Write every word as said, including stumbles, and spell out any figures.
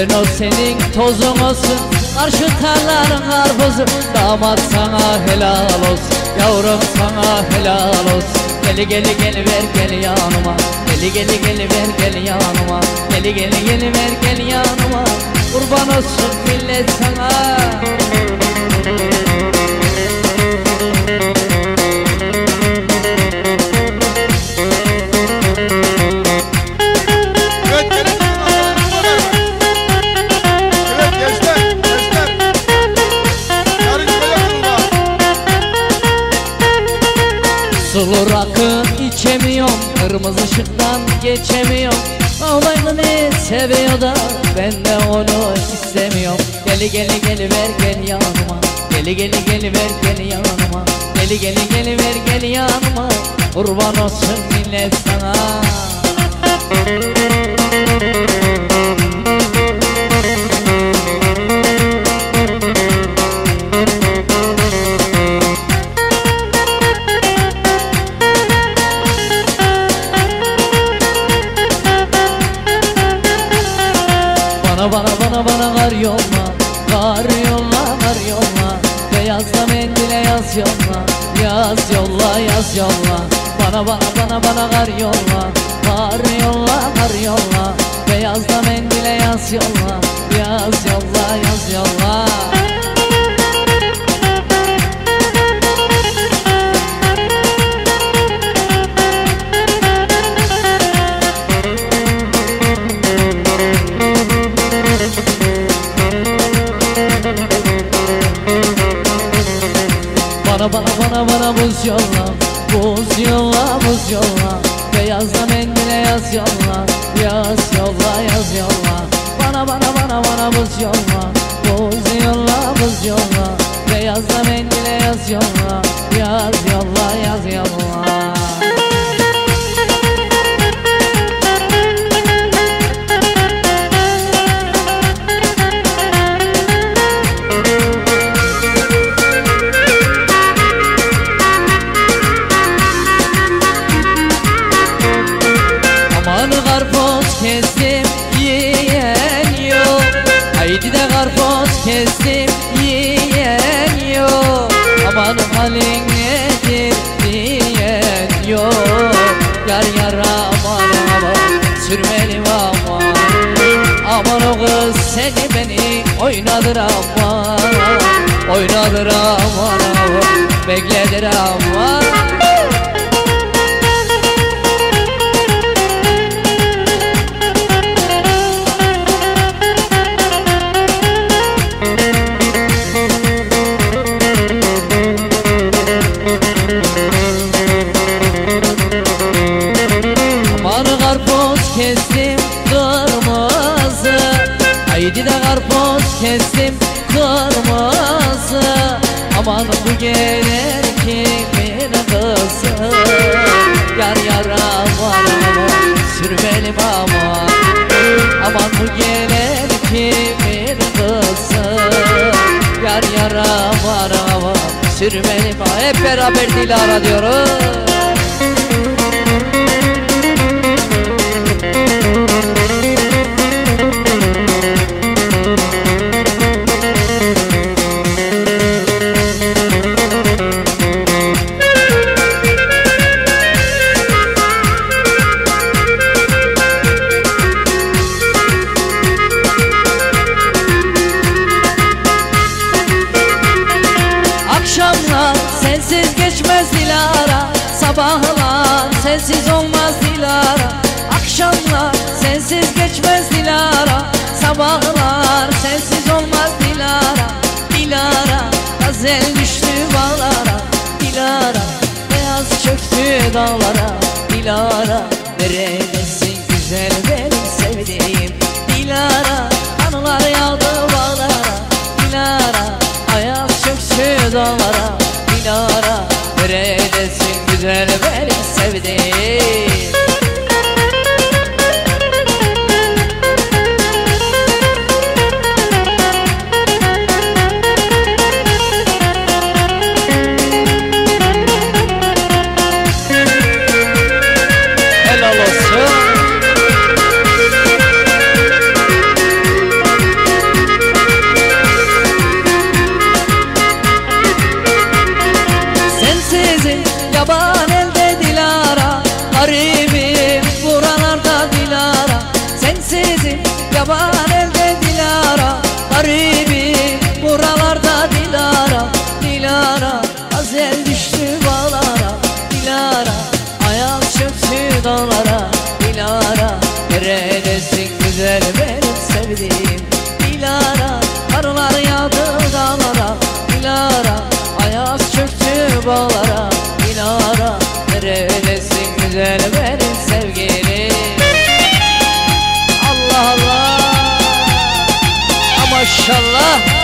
Renault senin tozun olsun, karşı tarlanın karpuzu. Damat sana helal olsun, yavrum sana helal olsun. Geli geli geli ver gel yanıma, geli geli geli ver gel yanıma, geli geli geli ver gel yanıma. Kurban olsun millet sana. Sulu rakı içemiyorum, kırmızı ışıktan geçemiyorum. Olayını seviyor da ben de onu istemiyorum. Geli geli geli ver gel yanıma, geli geli geli ver gel yanıma, geli geli geli ver gel yanıma. Kurban olsun millet sana. Bana bana bana bana kar yolla, kar yolla, kar yolla. Beyazla mendile yaz yolla, yaz yolla, yaz yolla. Bana bana bana bana kar yolla, kar yolla, kar yolla. Beyazla mendile yaz yolla, yaz yolla, yaz yolla. Bana bana bana bana buz yolla, buz yolla, buz yolla. Beyazla mendile yaz yolla, yaz yolla, yaz yolla. Bana bana bana bana buz yolla, buz yolla, buz yolla. Beyazla mendile yaz yolla, yaz yolla, yaz yolla. Karpuz kestim yiyen yok, haydi de karpuz kestim yiyen yok. Aman halin nedir diyen yok. Yar yar aman aman sürmelim aman. Aman o kız seni beni oynadır aman, oynadır aman aman, bekledir aman. Kestim kırmızı, haydi de karpuz kestim kırmızı. Aman bu gelir kimin kızı. Yar yar aman aman sürmelim aman. Aman bu gelir kimin kızı. Yar yar aman aman sürmelim aman. Hep beraber Dilara diyoruz. Akşamlar sensiz geçmez Dilara, sabahlar sensiz olmaz Dilara. Akşamlar sensiz geçmez Dilara, sabahlar sensiz olmaz Dilara. Dilara gazel düştü bağlara, Dilara beyaz çöktü dağlara. Dilara neredesin güzel benim sevdiğim Dilara. Anılar yağdı bağlara, Dilara ayaz çöktü dağlara. Dilara neredesin güzel benim sevdiğim. Helal olsun. yaban elde Dilara. Garibim buralarda Dilara, sensizim yaban elde Dilara. Garibim buralarda Dilara. Dilara azel düştü bağlara Dilara, ayaz çöktü dağlara Dilara. Neredesin güzel benim sevdiğim Dilara, karlar yağdı dağlara Dilara, ayaz çöktü bağlara Dilara. Neredesin güzel benim sevgilim? Allah Allah, maşallah.